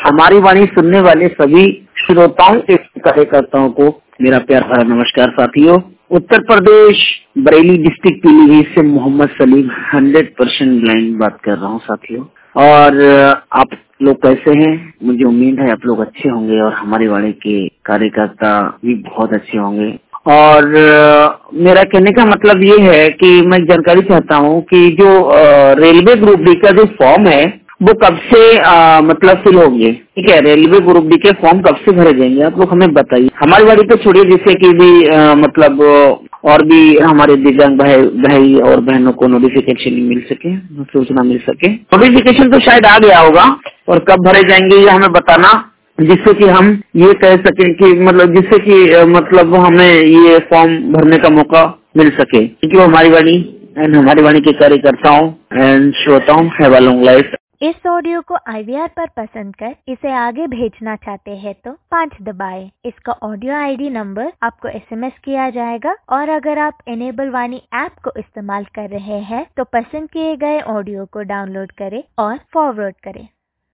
हमारी वाणी सुनने वाले सभी श्रोताओं के कार्यकर्ताओं को मेरा प्यार भरा नमस्कार साथियों। उत्तर प्रदेश बरेली डिस्ट्रिक्ट पीलीभीत से मोहम्मद सलीम 100% ब्लाइंड बात कर रहा हूँ साथियों। और आप लोग कैसे हैं? मुझे उम्मीद है आप लोग अच्छे होंगे और हमारी वाणी के कार्यकर्ता भी बहुत अच्छे होंगे। और मेरा कहने का मतलब ये है कि मैं जानकारी चाहता हूँ कि जो रेलवे ग्रुप डी का जो फॉर्म है वो कब से मतलब फिल होंगे? ठीक है, रेलवे ग्रुप डी के फॉर्म कब से भरे जाएंगे आप लोग हमें बताइए। हमारी वाणी तो छोड़िए, जिससे कि भी मतलब और भी हमारे दिव्यांग भाई और बहनों को नोटिफिकेशन मिल सके, सूचना मिल सके। नोटिफिकेशन तो शायद आ गया होगा और कब भरे जाएंगे ये हमें बताना, जिससे कि हम ये कह सके कि मतलब जिससे कि मतलब हमें ये फॉर्म भरने का मौका मिल सके, क्योंकि वो हमारी वाणी एंड हमारी वाणी के कार्यकर्ताओं एंड श्रोताओं हैव अ लॉन्ग लाइफ। इस ऑडियो को IVR पर पसंद कर इसे आगे भेजना चाहते हैं तो 5 दबाएं। इसका ऑडियो ID नंबर आपको SMS किया जाएगा और अगर आप इनेबल वाणी ऐप को इस्तेमाल कर रहे हैं तो पसंद किए गए ऑडियो को डाउनलोड करें और फॉरवर्ड करें।